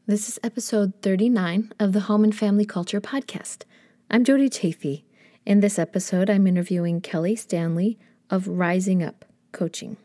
This is episode 39 of the Home and Family Culture Podcast. I'm Jody Chafee. In this episode, I'm interviewing Kelly Stanley of Rising Up Coaching.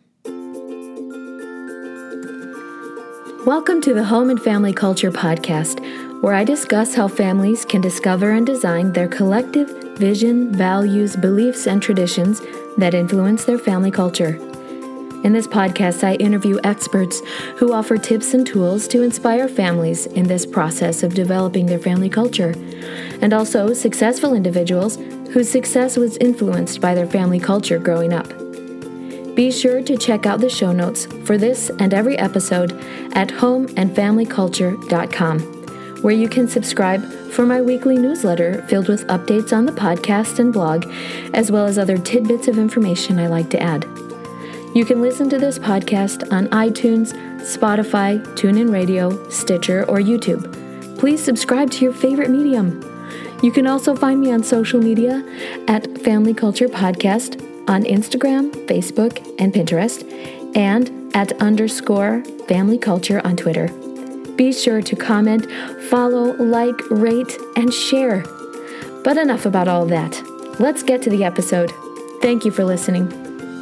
Welcome to the Home and Family Culture Podcast, where I discuss how families can discover and design their collective vision, values, beliefs, and traditions that influence their family culture. In this podcast, I interview experts who offer tips and tools to inspire families in this process of developing their family culture, and also successful individuals whose success was influenced by their family culture growing up. Be sure to check out the show notes for this and every episode at homeandfamilyculture.com, where you can subscribe for my weekly newsletter filled with updates on the podcast and blog, as well as other tidbits of information I like to add. You can listen to this podcast on iTunes, Spotify, TuneIn Radio, Stitcher, or YouTube. Please subscribe to your favorite medium. You can also find me on social media at Family Culture Podcast on Instagram, Facebook, and Pinterest, and at _Family Culture on Twitter. Be sure to comment, follow, like, rate, and share. But enough about all that. Let's get to the episode. Thank you for listening.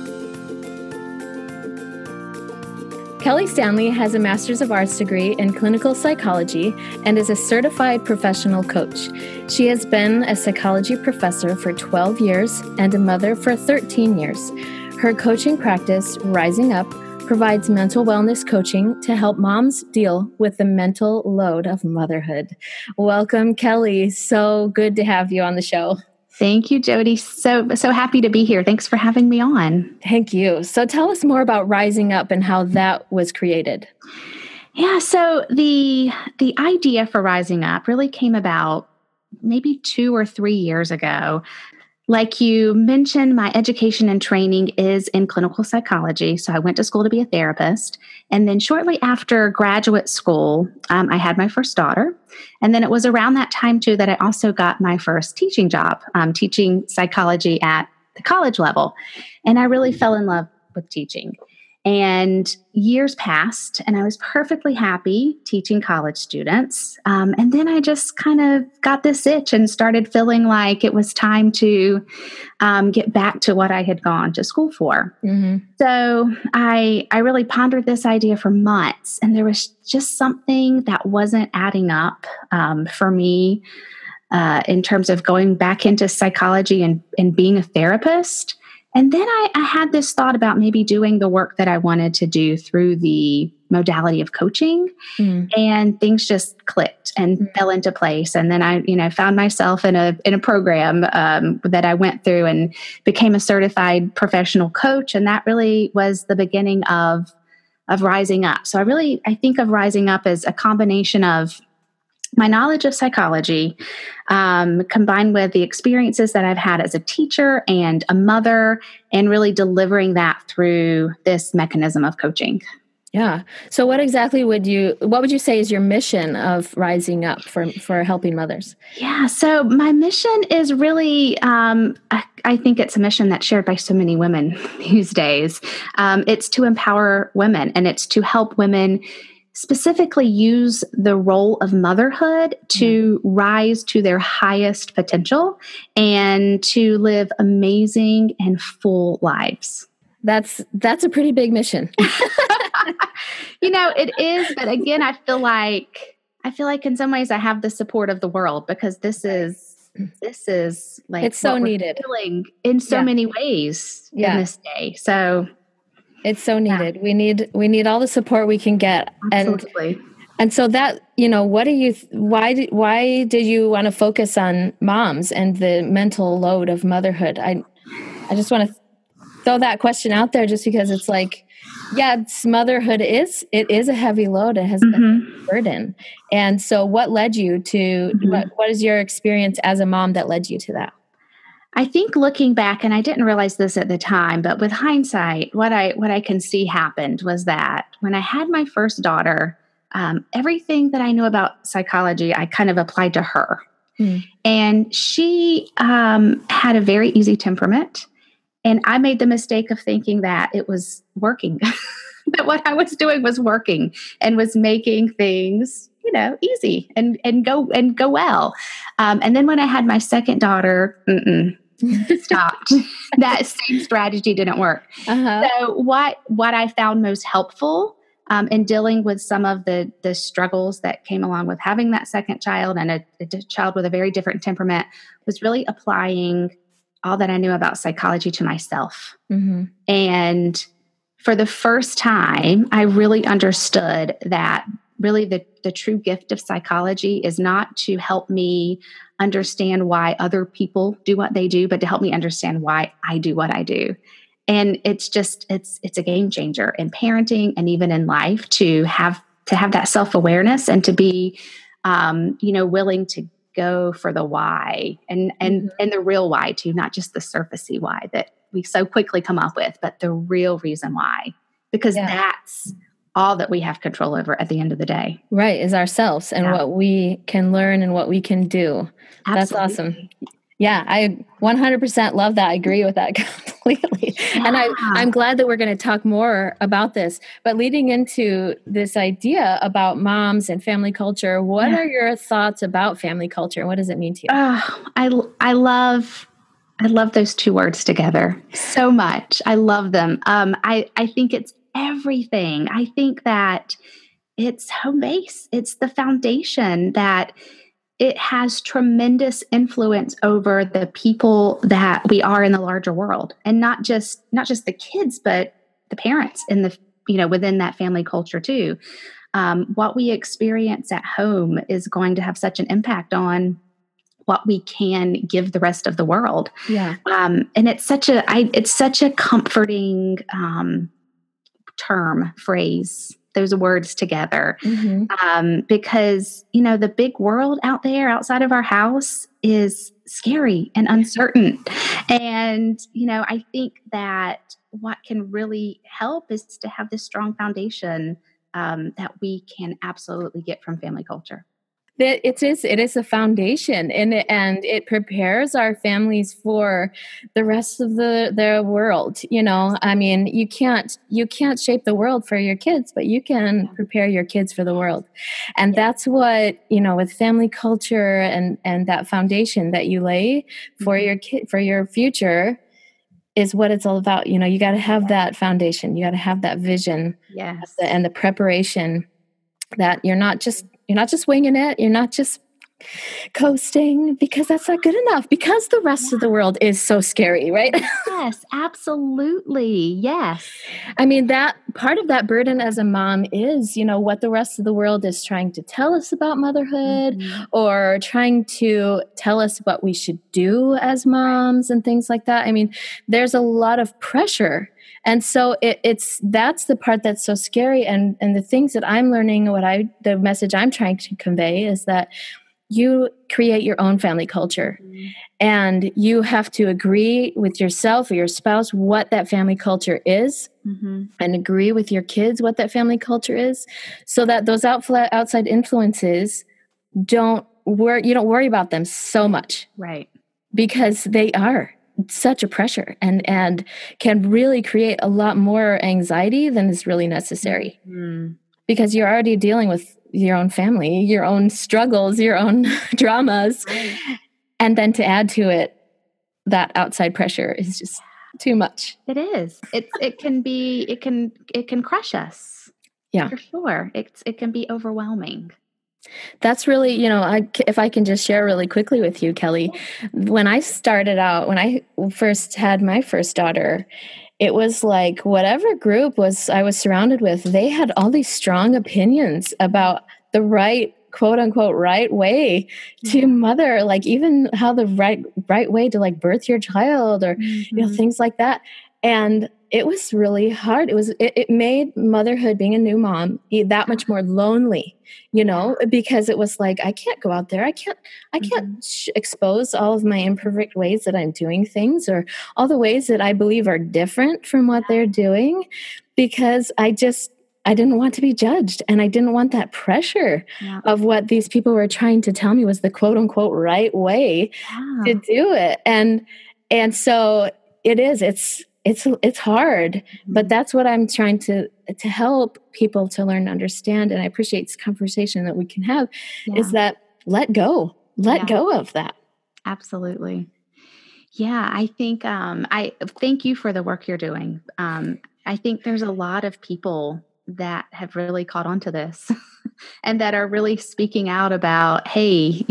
Kelly Stanley has a Master's of Arts degree in clinical psychology and is a certified professional coach. She has been a psychology professor for 12 years and a mother for 13 years. Her coaching practice, Rising Up, provides mental wellness coaching to help moms deal with the mental load of motherhood. Welcome, Kelly. So good to have you on the show. Thank you, Jody. So happy to be here. Thanks for having me on. Thank you. So tell us more about Rising Up and how that was created. Yeah, so the idea for Rising Up really came about maybe 2 or 3 years ago. Like you mentioned, my education and training is in clinical psychology. So I went to school to be a therapist. And then shortly after graduate school, I had my first daughter. And then it was around that time, too, that I also got my first teaching job, teaching psychology at the college level. And I really fell in love with teaching. And years passed, and I was perfectly happy teaching college students. And then I just kind of got this itch and started feeling like it was time to get back to what I had gone to school for. Mm-hmm. So I really pondered this idea for months, and there was just something that wasn't adding up for me in terms of going back into psychology and being a therapist. And then I had this thought about maybe doing the work that I wanted to do through the modality of coaching, and things just clicked and fell into place. And then I, found myself in a program that I went through and became a certified professional coach, and that really was the beginning of Rising Up. So I think of Rising Up as a combination of my knowledge of psychology, combined with the experiences that I've had as a teacher and a mother, and really delivering that through this mechanism of coaching. Yeah. So what would you say is your mission of Rising Up for helping mothers? Yeah. So my mission is really, I think it's a mission that's shared by so many women these days. It's to empower women, and it's to help women specifically use the role of motherhood to rise to their highest potential and to live amazing and full lives. That's a pretty big mission. It is, but again, I feel like in some ways I have the support of the world, because this is like it's so needed in so many ways in this day. So it's so needed. Yeah. We need all the support we can get. Absolutely. And so that, why did you want to focus on moms and the mental load of motherhood? I just want to throw that question out there, just because it's like, motherhood is a heavy load. It has been a burden. And so what led you to, what is your experience as a mom that led you to that? I think looking back, and I didn't realize this at the time, but with hindsight, what I can see happened was that when I had my first daughter, everything that I knew about psychology, I kind of applied to her. And she had a very easy temperament. And I made the mistake of thinking that it was working, that what I was doing was working and was making things easy and go well. And then when I had my second daughter, stopped. That same strategy didn't work. So what I found most helpful in dealing with some of the struggles that came along with having that second child and a child with a very different temperament was really applying all that I knew about psychology to myself. And for the first time, I really understood that really the true gift of psychology is not to help me understand why other people do what they do, but to help me understand why I do what I do. And it's a game changer in parenting and even in life to have that self-awareness and to be, willing to go for the why and the real why too, not just the surfacey why that we so quickly come up with, but the real reason why, because that's all that we have control over at the end of the day. Right. Is ourselves and what we can learn and what we can do. Absolutely. That's awesome. Yeah. I 100% love that. I agree with that completely. Yeah. And I'm glad that we're going to talk more about this, but leading into this idea about moms and family culture, what are your thoughts about family culture? What does it mean to you? I love those two words together so much. I love them. I think it's everything. I think that it's home base. It's the foundation that it has tremendous influence over the people that we are in the larger world, and not just the kids, but the parents in the within that family culture too. What we experience at home is going to have such an impact on what we can give the rest of the world. Yeah. And it's such a comforting phrase, those words together. Because, the big world out there outside of our house is scary and uncertain. And, I think that what can really help is to have this strong foundation that we can absolutely get from family culture. It is a foundation, and it prepares our families for the rest of the world. I mean, you can't shape the world for your kids, but you can prepare your kids for the world. And that's what, with family culture and that foundation that you lay for your kid, for your future, is what it's all about. You got to have that foundation. You got to have that vision, and the preparation that you're not just winging it. You're not just coasting, because that's not good enough, because the rest of the world is so scary, right? Yes, absolutely. Yes. I mean, that part of that burden as a mom is, what the rest of the world is trying to tell us about motherhood, or trying to tell us what we should do as moms and things like that. I mean, there's a lot of pressure. And so that's the part that's so scary. And the things that I'm learning, the message I'm trying to convey is that you create your own family culture, and you have to agree with yourself or your spouse what that family culture is, and agree with your kids what that family culture is, so that those outside influences you don't worry about them so much. Right. Because they are such a pressure and can really create a lot more anxiety than is really necessary, because you're already dealing with your own family, your own struggles, your own dramas. Right. And then to add to it, that outside pressure is just too much. It is. It can crush us. Yeah, for sure. It can be overwhelming. That's really, if I can just share really quickly with you, Kelly, when I started out, when I first had my first daughter, it was like whatever group I was surrounded with, they had all these strong opinions about the right, quote unquote, right way to mother, like even how the right way to like birth your child, or, things like that. And it was really hard. It made motherhood, being a new mom, that much more lonely, because it was like, I can't go out there. I can't expose all of my imperfect ways that I'm doing things, or all the ways that I believe are different from what they're doing, because I didn't want to be judged. And I didn't want that pressure of what these people were trying to tell me was the quote unquote right way to do it. And so it's it's hard, but that's what I'm trying to help people to learn and understand. And I appreciate this conversation that we can have is that let go of that. Absolutely. Yeah. I think, I thank you for the work you're doing. I think there's a lot of people that have really caught on to this and that are really speaking out about, hey,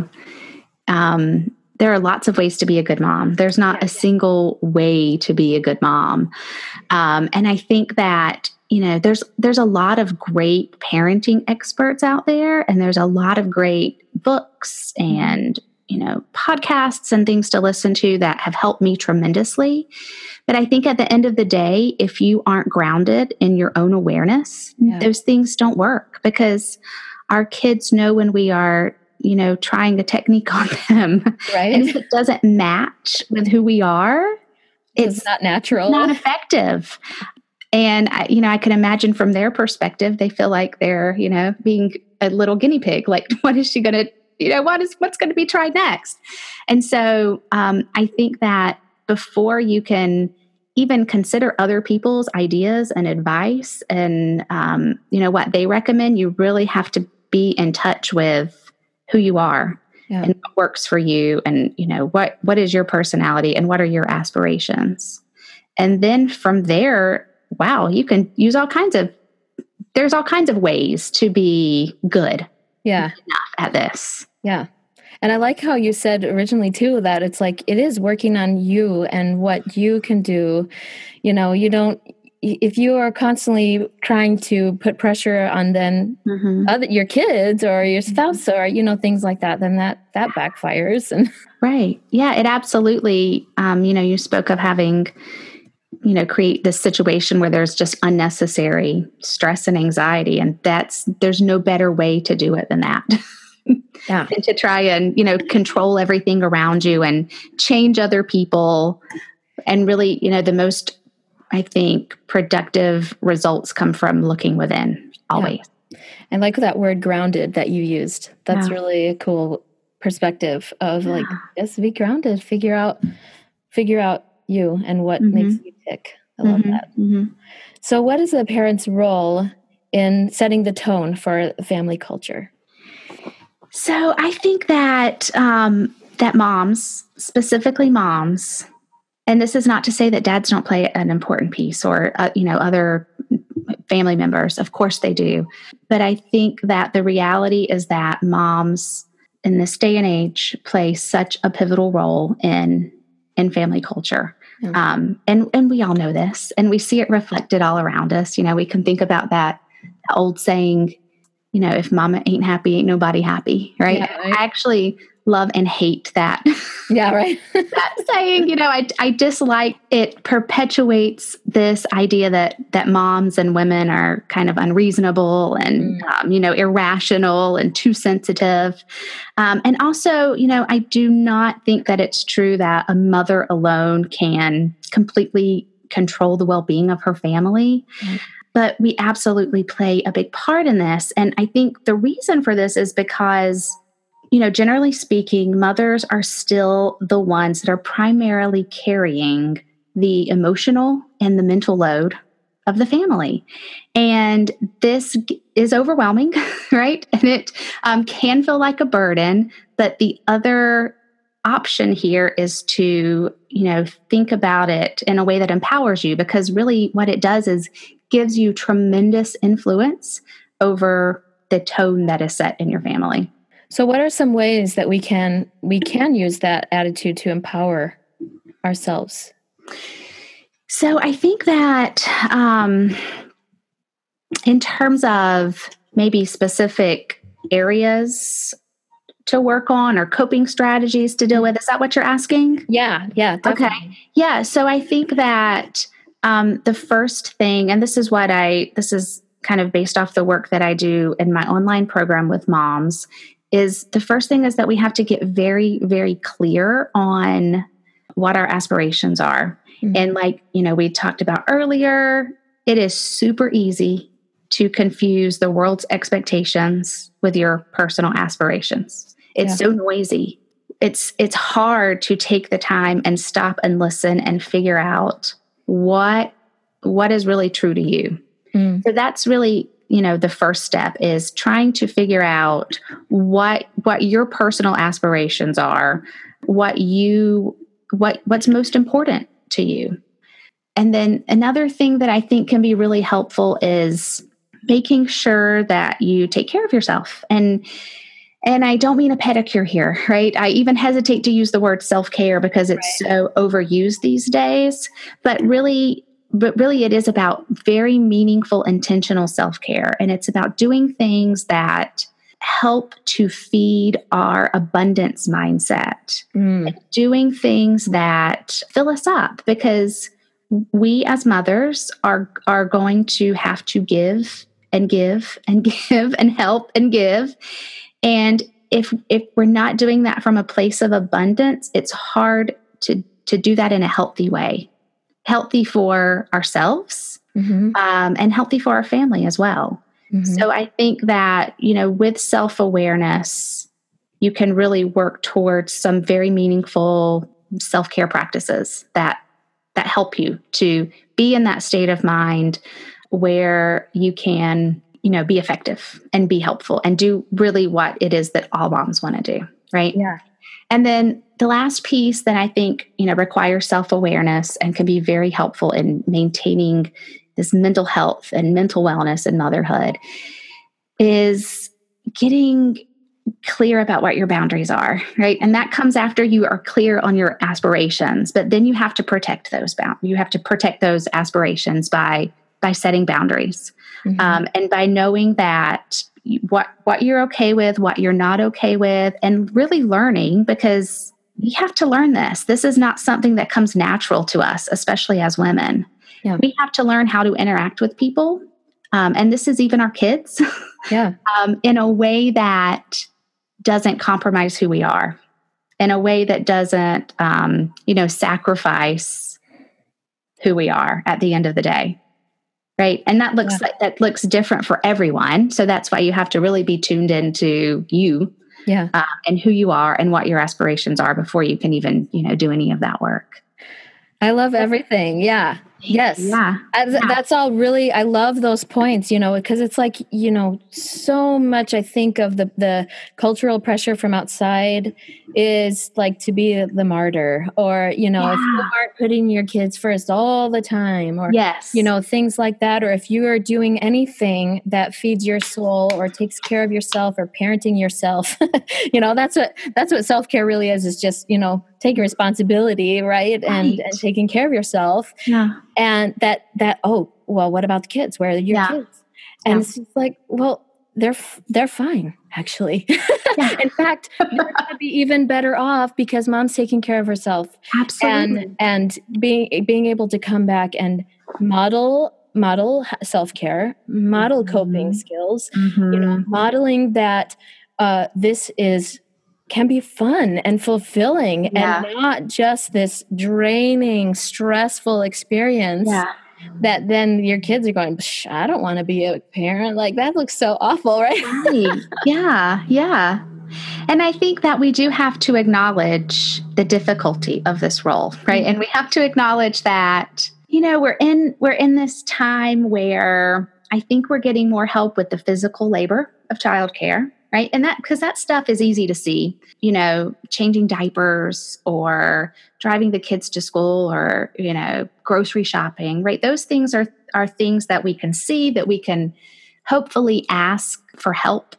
there are lots of ways to be a good mom. There's not a single way to be a good mom. And I think that, there's a lot of great parenting experts out there, and there's a lot of great books and, podcasts and things to listen to that have helped me tremendously. But I think at the end of the day, if you aren't grounded in your own awareness, those things don't work, because our kids know when we are trying a technique on them. Right. And if it doesn't match with who we are, it's not natural, not effective. And I can imagine from their perspective, they feel like they're, being a little guinea pig. Like, what is she going to, what's going to be tried next? And so I think that before you can even consider other people's ideas and advice and, what they recommend, you really have to be in touch with who you are and what works for you, and what is your personality and what are your aspirations. And then from there, you can use there's all kinds of ways to be good enough at this. Yeah. And I like how you said originally too, that it's like, it is working on you and what you can do. If you are constantly trying to put pressure on then your kids or your spouse or, things like that, then that backfires. And right. Yeah, it absolutely, you spoke of having, create this situation where there's just unnecessary stress and anxiety. And there's no better way to do it than that. Than to try and, control everything around you and change other people. And really, the most, I think, productive results come from looking within always. Yeah. And like that word grounded that you used, that's really a cool perspective of like, just be grounded, figure out you and what makes you tick. I love that. So what is a parent's role in setting the tone for family culture? So I think that that moms, specifically moms, and this is not to say that dads don't play an important piece or, other family members. Of course they do. But I think that the reality is that moms in this day and age play such a pivotal role in family culture. And we all know this, and we see it reflected all around us. We can think about that old saying, if mama ain't happy, ain't nobody happy, right? Yeah, right. I actually love and hate that. Yeah, right. That saying, I dislike it. Perpetuates this idea that moms and women are kind of unreasonable and, irrational and too sensitive. And also, I do not think that it's true that a mother alone can completely control the well-being of her family. But we absolutely play a big part in this. And I think the reason for this is because, generally speaking, mothers are still the ones that are primarily carrying the emotional and the mental load of the family. And this is overwhelming, right? And it can feel like a burden. But the other option here is to, think about it in a way that empowers you, because really what it does is gives you tremendous influence over the tone that is set in your family. So what are some ways that we can use that attitude to empower ourselves? So I think that in terms of maybe specific areas to work on or coping strategies to deal with, is that what you're asking? Yeah, definitely. Okay. Yeah, so I think that the first thing, and this is kind of based off the work that I do in my online program with moms, is the first thing is that we have to get very, very clear on what our aspirations are. And like, we talked about earlier, it is super easy to confuse the world's expectations with your personal aspirations. It's so noisy. It's hard to take the time and stop and listen and figure out what is really true to you. So that's really, the first step is trying to figure out what your personal aspirations are, what's most important to you. And then another thing that I think can be really helpful is making sure that you take care of yourself. And I don't mean a pedicure here, right? I even hesitate to use the word self-care because it's so overused these days. But really it is about very meaningful, intentional self-care. And it's about doing things that help to feed our abundance mindset, doing things that fill us up, because we as mothers are going to have to give and give and give and help and give. And if we're not doing that from a place of abundance, it's hard to do that in a healthy way, healthy for ourselves, and healthy for our family as well. So I think that, with self-awareness, you can really work towards some very meaningful self-care practices that help you to be in that state of mind where you can, be effective and be helpful and do really what it is that all moms want to do. Right. Yeah. And then the last piece that I think, requires self-awareness and can be very helpful in maintaining this mental health and mental wellness in motherhood is getting clear about what your boundaries are, right? And that comes after you are clear on your aspirations, but then you have to protect those you have to protect those aspirations by setting boundaries, and by knowing that what you're okay with, what you're not okay with, and really learning, because we have to learn this. This is not something that comes natural to us, especially as women. Yeah. We have to learn how to interact with people, and this is even our kids, in a way that doesn't compromise who we are, in a way that doesn't, sacrifice who we are at the end of the day. Right. And that looks different for everyone. So that's why you have to really be tuned into you, and who you are and what your aspirations are before you can even, do any of that work. I love everything. Yeah. Yes. Yeah. That's all really, I love those points, because it's like, so much I think of the cultural pressure from outside is like to be the martyr, or, if you aren't putting your kids first all the time, or, things like that. Or if you are doing anything that feeds your soul or takes care of yourself or parenting yourself, that's what self-care really is just, taking responsibility, right? And taking care of yourself. Yeah. And that, what about the kids? Where are your kids? And it's just like, well, they're fine, actually. In fact, they're going to be even better off because mom's taking care of herself. Absolutely. And being able to come back and model self-care, model coping skills, modeling that this can be fun and fulfilling and not just this draining, stressful experience that then your kids are going, I don't want to be a parent. Like, that looks so awful, right? Right. Yeah. And I think that we do have to acknowledge the difficulty of this role, right? And we have to acknowledge that, we're in this time where I think we're getting more help with the physical labor of childcare. Right. And because that stuff is easy to see, changing diapers or driving the kids to school or, grocery shopping. Right. Those things are things that we can see, that we can hopefully ask for help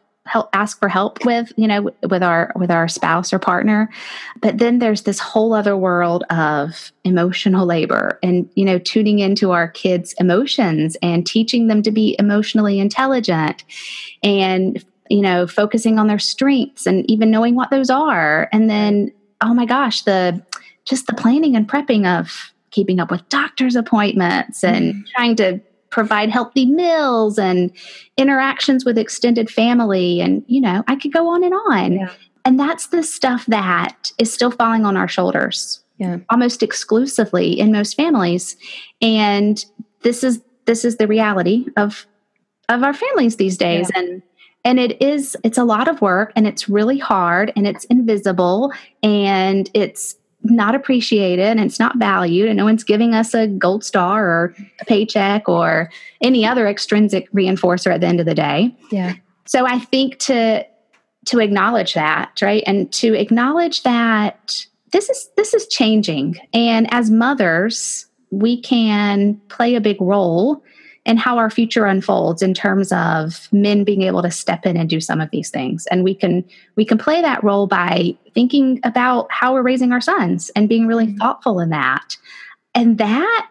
with, with our spouse or partner. But then there's this whole other world of emotional labor and, tuning into our kids' emotions and teaching them to be emotionally intelligent and focusing on their strengths and even knowing what those are. And then, oh my gosh, the planning and prepping of keeping up with doctor's appointments and trying to provide healthy meals and interactions with extended family. And, I could go on and on. Yeah. And that's the stuff that is still falling on our shoulders, almost exclusively in most families. And this is the reality of our families these days. Yeah. And it's a lot of work, and it's really hard, and it's invisible, and it's not appreciated and it's not valued, and no one's giving us a gold star or a paycheck or any other extrinsic reinforcer at the end of the day. Yeah. So I think to acknowledge that, right? And to acknowledge that this is changing. And as mothers, we can play a big role in how our future unfolds in terms of men being able to step in and do some of these things. And we can play that role by thinking about how we're raising our sons and being really thoughtful in that. And that,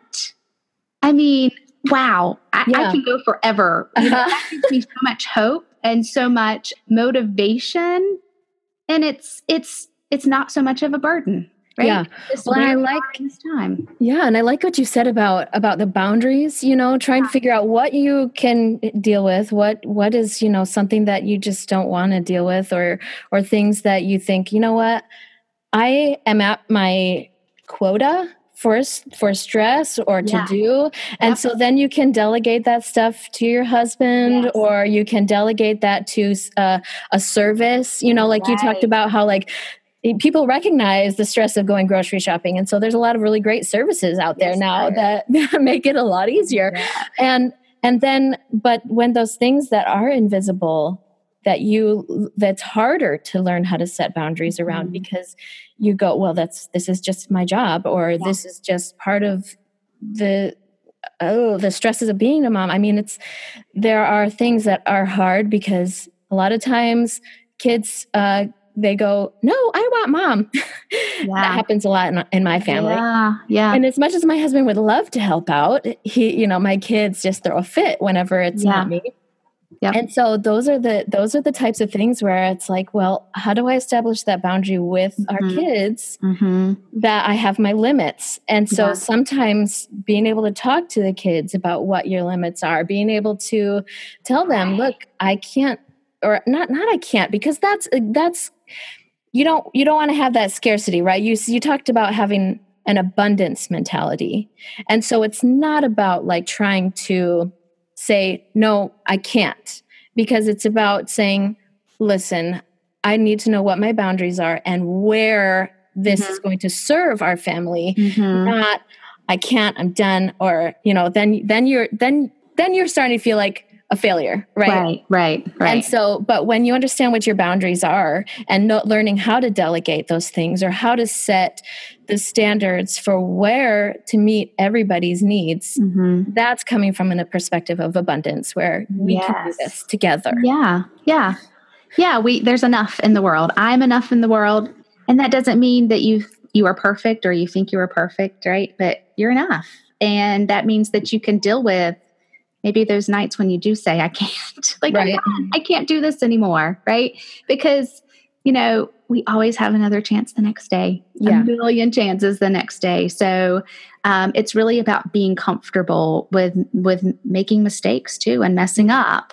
I mean, wow, I can go forever. That gives me so much hope and so much motivation. And it's not so much of a burden. Right? Yeah. Well, I like this time. Yeah. And I like what you said about the boundaries, trying to figure out what you can deal with, what is, something that you just don't want to deal with, or things that you think, you know what, I am at my quota for stress or to do. And so then you can delegate that stuff to your husband, or you can delegate that to a service, like you talked about how people recognize the stress of going grocery shopping. And so there's a lot of really great services out there now that make it a lot easier. Yeah. And then, but when those things that are invisible, that's harder to learn how to set boundaries around, because you go, well, this is just my job, or this is just part of the stresses of being a mom. I mean, there are things that are hard because a lot of times kids, they go, no, I want mom. That happens a lot in my family. Yeah. And as much as my husband would love to help out, my kids just throw a fit whenever it's not me. Yep. And so those are the types of things where it's like, well, how do I establish that boundary with our kids that I have my limits? And so sometimes being able to talk to the kids about what your limits are, being able to tell them, look, I can't, or not I can't, because that's you don't want to have that scarcity, right? You talked about having an abundance mentality. And so it's not about trying to say, no, I can't, because it's about saying, listen, I need to know what my boundaries are and where this is going to serve our family. Not, I can't, I'm done. Or, then you're starting to feel like a failure, right? Right. And so, but when you understand what your boundaries are and learning how to delegate those things, or how to set the standards for where to meet everybody's needs, that's coming from a perspective of abundance, where we can do this together. Yeah. There's enough in the world. I'm enough in the world. And that doesn't mean that you are perfect or you think you are perfect, right? But you're enough. And that means that you can deal with maybe those nights when you do say, I can't, I can't do this anymore, right? Because, we always have another chance the next day, a million chances the next day. So it's really about being comfortable with making mistakes too, and messing up.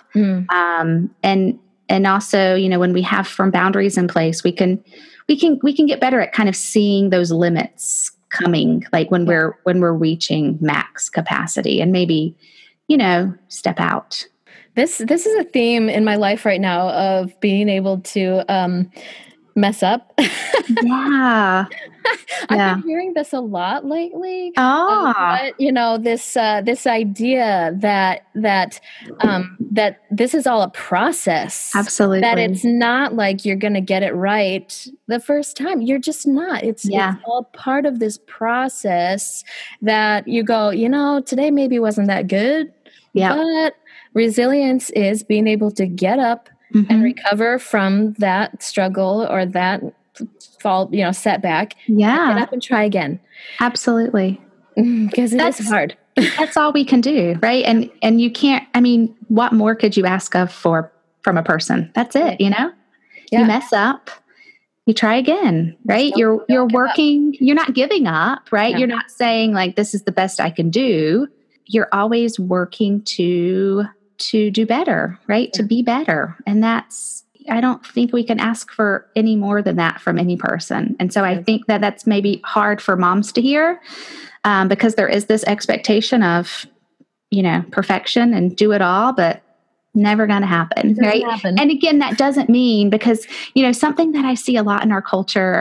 And also, when we have firm boundaries in place, we can get better at kind of seeing those limits coming, like when we're reaching max capacity, and maybe step out. This is a theme in my life right now of being able to mess up. I've been hearing this a lot lately. But, this idea that this is all a process. Absolutely. That it's not like you're going to get it right the first time. You're just not. It's all part of this process that you go, today maybe wasn't that good. But resilience is being able to get up and recover from that struggle or that fall, setback. Get up and try again. Absolutely. Because it is hard. That's all we can do, right? And you can't, what more could you ask from a person? That's it, You mess up, you try again, right? You're working, you're not giving up, right? Yeah. You're not saying this is the best I can do. You're always working to do better, right? To be better. And I don't think we can ask for any more than that from any person. And so I think that that's maybe hard for moms to hear, because there is this expectation of, perfection and do it all, but never going to happen, right? And again, that doesn't mean, because, something that I see a lot in our culture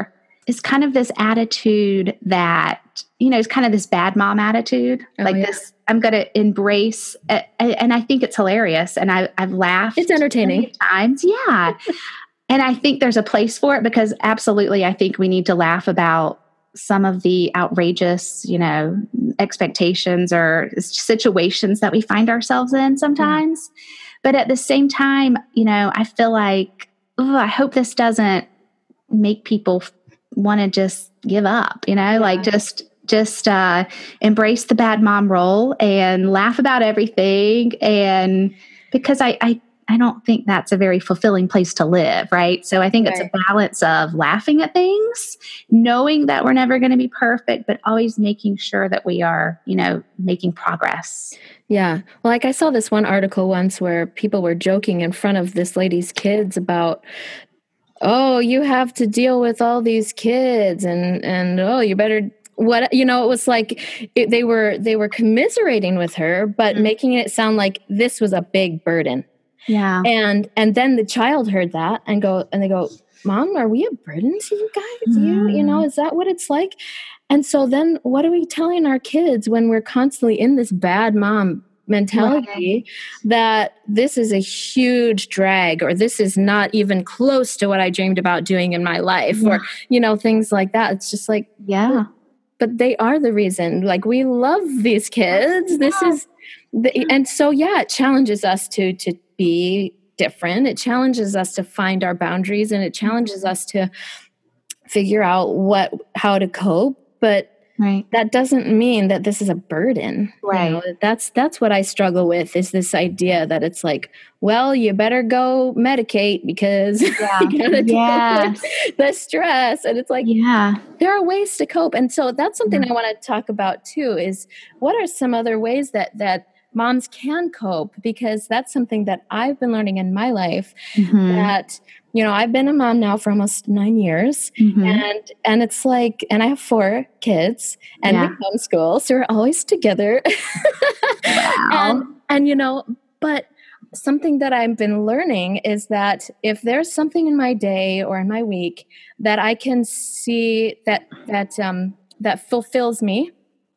is kind of this attitude that, it's kind of this bad mom attitude, this, I'm going to embrace, and I think it's hilarious. And I've laughed. It's entertaining times. Yeah. And I think there's a place for it, because absolutely, I think we need to laugh about some of the outrageous, expectations or situations that we find ourselves in sometimes. But at the same time, I feel like, I hope this doesn't make people want to just give up, like just embrace the bad mom role and laugh about everything. And because I don't think that's a very fulfilling place to live, right? So I think it's a balance of laughing at things, knowing that we're never going to be perfect, but always making sure that we are, making progress. Yeah. Well, like I saw this one article once where people were joking in front of this lady's kids about, oh, you have to deal with all these kids and oh, you better it was like they were commiserating with her, but making it sound like this was a big burden. Yeah. And then the child heard that and they go, Mom, are we a burden to you guys? Is that what it's like? And so then what are we telling our kids when we're constantly in this bad mom mentality that this is a huge drag, or this is not even close to what I dreamed about doing in my life, or, things like that. It's just like, but they are the reason. Like, we love these kids. This is, and so, it challenges us to be different. It challenges us to find our boundaries, and it challenges us to figure out how to cope. But that doesn't mean that this is a burden. Right. That's what I struggle with, is this idea that it's like, well, you better go medicate because you gotta deal with the stress. And it's like, there are ways to cope. And so that's something I want to talk about too, is what are some other ways that moms can cope? Because that's something that I've been learning in my life, that, I've been a mom now for almost 9 years, and it's like, and I have 4 kids, and we homeschool, so we're always together. Wow. and but something that I've been learning is that if there's something in my day or in my week that I can see that fulfills me,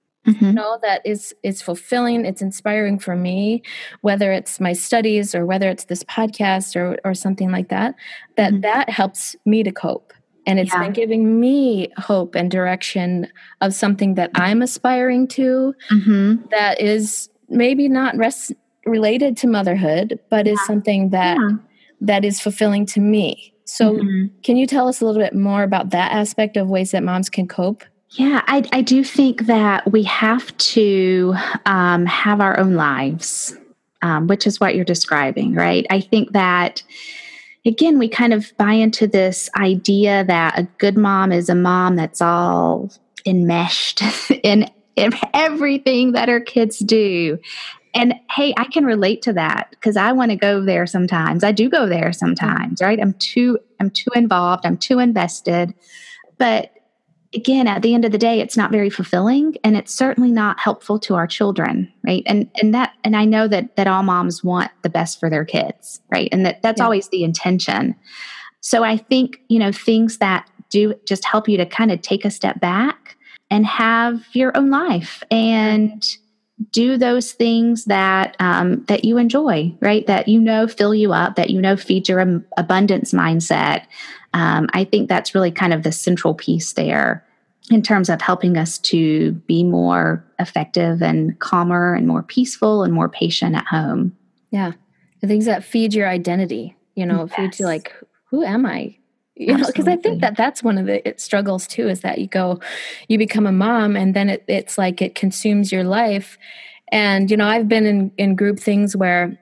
that is fulfilling, it's inspiring for me, whether it's my studies or whether it's this podcast or something like that, that helps me to cope. And it's been giving me hope and direction of something that I'm aspiring to, that is maybe not related to motherhood, but is something that is fulfilling to me. So can you tell us a little bit more about that aspect of ways that moms can cope? Yeah, I do think that we have to have our own lives, which is what you're describing, right? I think that, again, we kind of buy into this idea that a good mom is a mom that's all enmeshed in everything that her kids do. And hey, I can relate to that because I want to go there sometimes. I do go there sometimes, right? I'm too involved. I'm too invested. But again, at the end of the day, it's not very fulfilling, and it's certainly not helpful to our children, right? And I know that all moms want the best for their kids, right? And that's always the intention. So I think, things that do just help you to kind of take a step back and have your own life and do those things that that you enjoy, right? That fill you up, that feed your abundance mindset. I think that's really kind of the central piece there in terms of helping us to be more effective and calmer and more peaceful and more patient at home. Yeah, the things that feed your identity. Feed you like, who am I? Because I think that's one of the struggles too, is that you become a mom, and then it's like it consumes your life. And, I've been in group things where,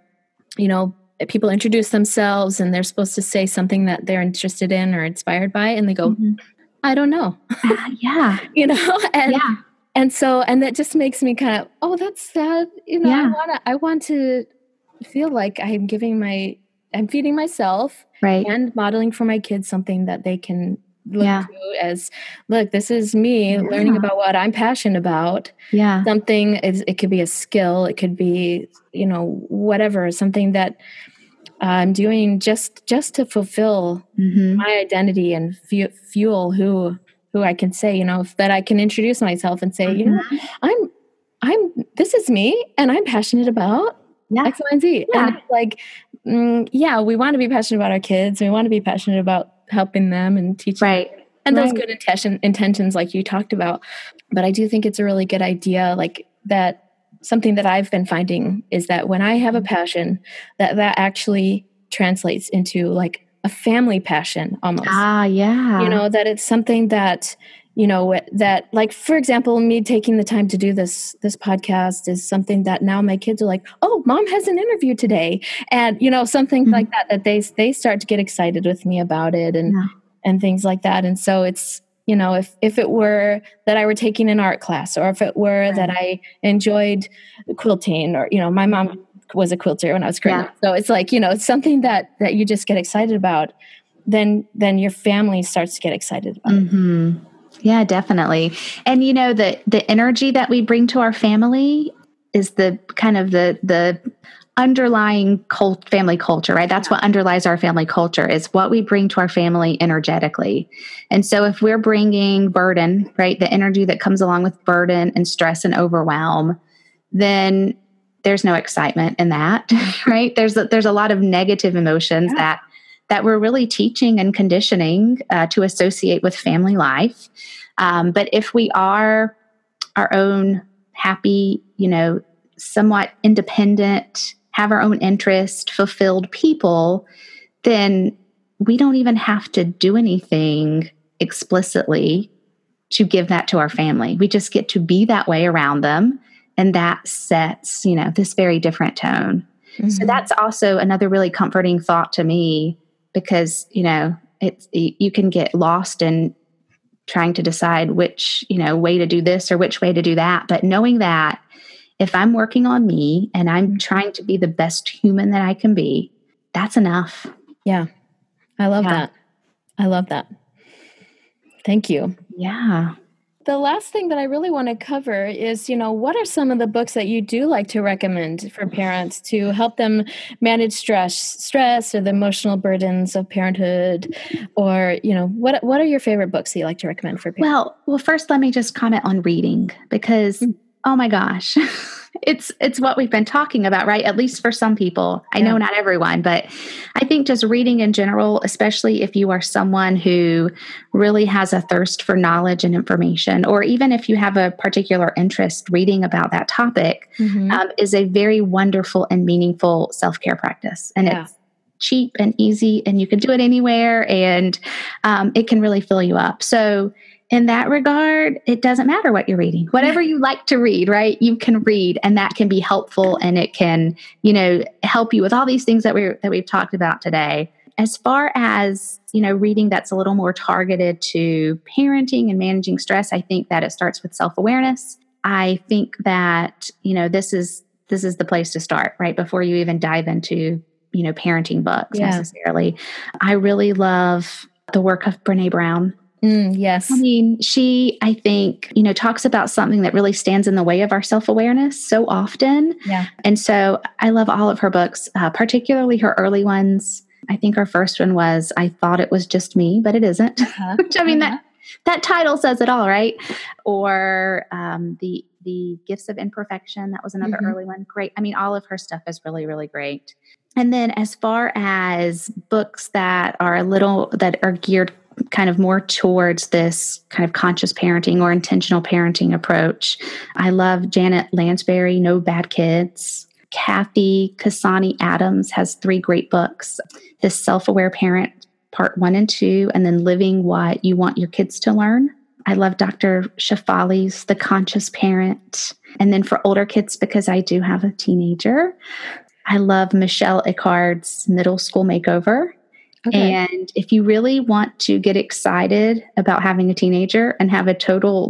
people introduce themselves and they're supposed to say something that they're interested in or inspired by, and they go, I don't know. And so, and that just makes me kind of, oh, that's sad. I want to feel like I'm feeding myself, right, and modeling for my kids something that they can look to as, look, this is me learning about what I'm passionate about. Yeah. It could be a skill. It could be, whatever, something that I'm doing just to fulfill my identity and fuel who who I can say, that I can introduce myself and say, this is me and I'm passionate about X, Y, and Z. Yeah. And it's like, we want to be passionate about our kids. We want to be passionate about helping them and teaching. Right. And those good intentions like you talked about. But I do think it's a really good idea, like that. Something that I've been finding is that when I have a passion, that actually translates into like a family passion almost. Yeah. That it's something that, that like, for example, me taking the time to do this podcast is something that now my kids are like, oh, mom has an interview today. And, something like that they start to get excited with me about it and things like that. And so it's, if it were that I were taking an art class, or if it were that I enjoyed quilting, or, my mom was a quilter when I was growing up. So it's like, it's something that you just get excited about, then your family starts to get excited about it. Yeah, definitely. And, the energy that we bring to our family is the kind of the underlying family culture, right? That's what underlies our family culture, is what we bring to our family energetically. And so if we're bringing burden, right, the energy that comes along with burden and stress and overwhelm, then there's no excitement in that, right? There's a lot of negative emotions that we're really teaching and conditioning to associate with family life. But if we are our own happy, somewhat independent, have our own interest, fulfilled people, then we don't even have to do anything explicitly to give that to our family. We just get to be that way around them. And that sets, this very different tone. So that's also another really comforting thought to me, because, you can get lost in trying to decide which, way to do this or which way to do that. But knowing that if I'm working on me and I'm trying to be the best human that I can be, that's enough. Yeah. I love that. I love that. Thank you. Yeah. The last thing that I really want to cover is, what are some of the books that you do like to recommend for parents to help them manage stress or the emotional burdens of parenthood? Or, what are your favorite books that you like to recommend for parents? Well, first let me just comment on reading, because oh my gosh, it's what we've been talking about, right? At least for some people. I know not everyone, but I think just reading in general, especially if you are someone who really has a thirst for knowledge and information, or even if you have a particular interest, reading about that topic is a very wonderful and meaningful self-care practice. And it's cheap and easy, and you can do it anywhere, and it can really fill you up. So in that regard, it doesn't matter what you're reading. Whatever you like to read, right? You can read, and that can be helpful, and it can, help you with all these things that we've talked about today. As far as, reading that's a little more targeted to parenting and managing stress, I think that it starts with self-awareness. I think that, this is the place to start, right? Before you even dive into, parenting books necessarily. I really love the work of Brené Brown. Yes. I mean, she, I think, talks about something that really stands in the way of our self-awareness so often. Yeah. And so I love all of her books, particularly her early ones. I think her first one was, I Thought It Was Just Me, But It Isn't. Which, I mean, that title says it all, right? Or the Gifts of Imperfection. That was another early one. Great. I mean, all of her stuff is really, really great. And then as far as books that are geared kind of more towards this kind of conscious parenting or intentional parenting approach, I love Janet Lansbury, No Bad Kids. Kathy Kasani Adams has 3 great books: The Self-Aware Parent, Part 1 and 2, and then Living What You Want Your Kids to Learn. I love Dr. Shefali's The Conscious Parent. And then for older kids, because I do have a teenager, I love Michelle Icard's Middle School Makeover. Okay. And if you really want to get excited about having a teenager and have a total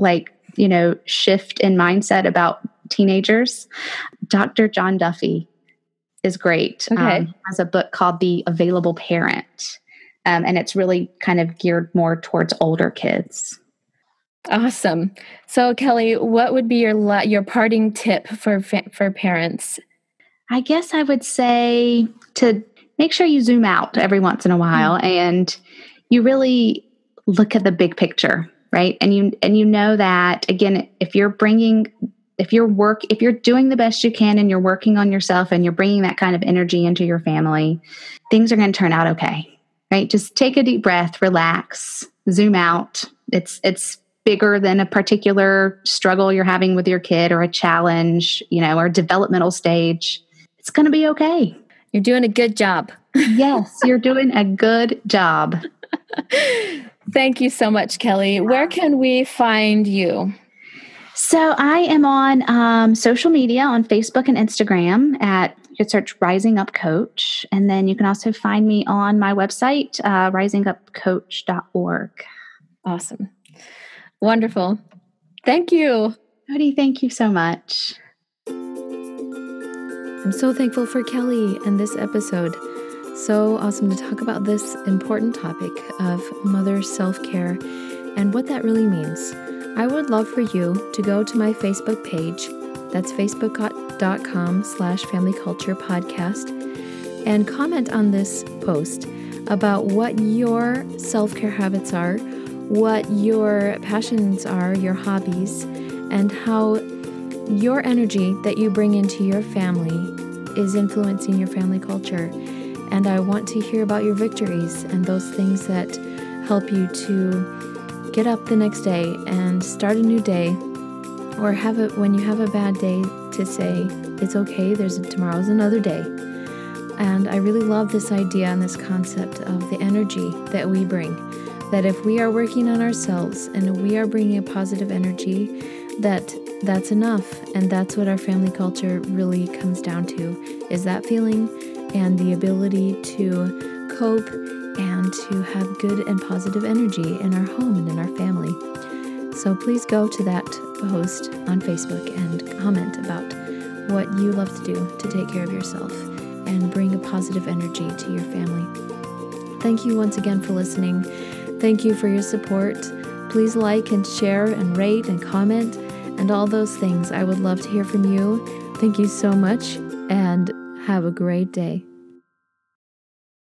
shift in mindset about teenagers, Dr. John Duffy is great. Okay. He has a book called The Available Parent. And it's really kind of geared more towards older kids. Awesome. So Kelly, what would be your parting tip for parents? I guess I would say to make sure you zoom out every once in a while and you really look at the big picture, right? And you know that, again, if you're doing the best you can and you're working on yourself and you're bringing that kind of energy into your family, things are going to turn out okay, right? Just take a deep breath, relax, zoom out. It's bigger than a particular struggle you're having with your kid or a challenge, or developmental stage. It's going to be okay. You're doing a good job. Yes, you're doing a good job. Thank you so much, Kelly. Where can we find you? So I am on social media on Facebook and Instagram you could search Rising Up Coach. And then you can also find me on my website, risingupcoach.org. Awesome. Wonderful. Thank you. Cody, thank you so much. I'm so thankful for Kelly and this episode. So awesome to talk about this important topic of mother self-care and what that really means. I would love for you to go to my Facebook page. That's facebook.com/familyculturepodcast and comment on this post about what your self-care habits are, what your passions are, your hobbies, and how your energy that you bring into your family is influencing your family culture. And I want to hear about your victories and those things that help you to get up the next day and start a new day, or when you have a bad day, to say, it's okay, tomorrow's another day. And I really love this idea and this concept of the energy that we bring, that if we are working on ourselves and we are bringing a positive energy, that's enough. And that's what our family culture really comes down to, is that feeling and the ability to cope and to have good and positive energy in our home and in our family. So please go to that post on Facebook and comment about what you love to do to take care of yourself and bring a positive energy to your family. Thank you once again for listening. Thank you for your support. Please like and share and rate and comment and all those things. I would love to hear from you. Thank you so much and have a great day.